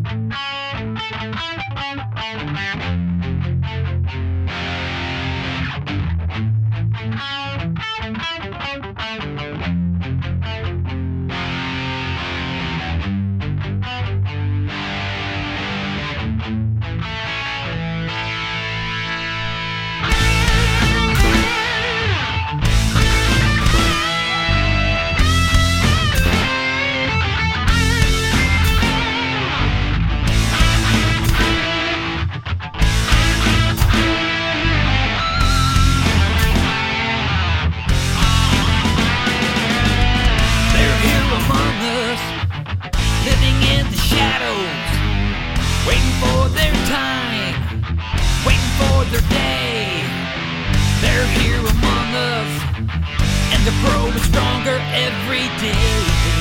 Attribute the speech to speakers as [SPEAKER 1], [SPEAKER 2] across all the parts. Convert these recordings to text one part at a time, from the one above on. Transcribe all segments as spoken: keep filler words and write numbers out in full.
[SPEAKER 1] Waiting for their time, waiting for their day. They're here among us, and they're growing stronger every day.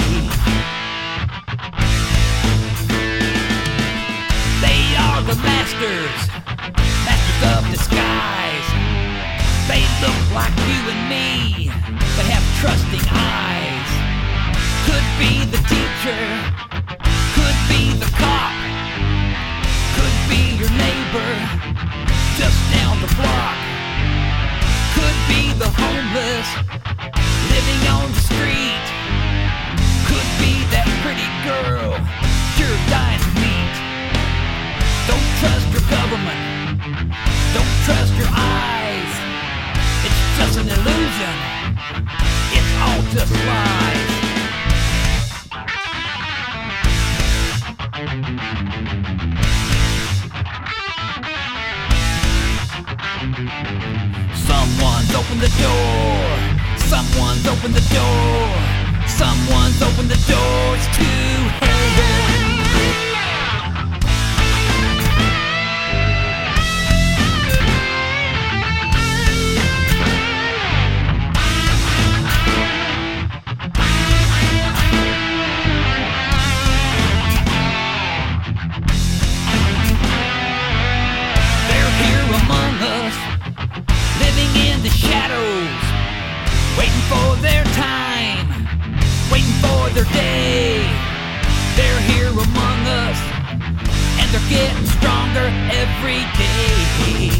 [SPEAKER 1] They are the masters, masters of disguise. They look like you and me, but have trusting eyes. Could be the teacher, could be the cop, could be your neighbor just down the block. Could be the homeless living on the street. Could be that pretty girl you're dying to meet. Don't trust your government, don't trust your eyes. It's just an illusion, it's all just lies. Someone's opened the door, someone's opened the door, someone's opened the doors to hell. Shadows, waiting for their time, waiting for their day. They're here among us, and they're getting stronger every day.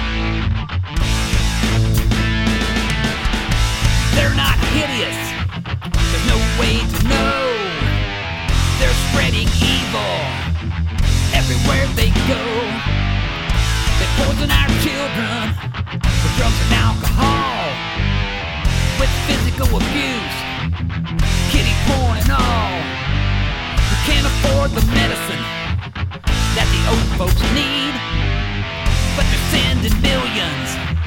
[SPEAKER 1] They're not hideous, there's no way to know. They're spreading evil everywhere they go. They poison our children with drugs and alcohol, with physical abuse, kiddie porn and all. We can't afford the medicine that the old folks need, but they're sending millions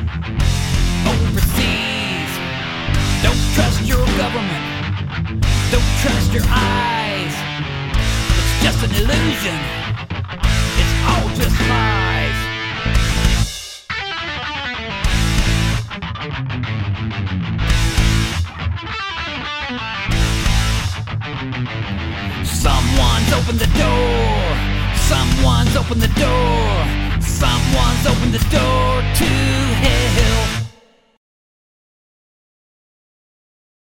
[SPEAKER 1] overseas. Don't trust your government, don't trust your eyes. It's just an illusion, it's all just lies. Someone's opened the door, someone's opened the door, someone's opened the door to hell.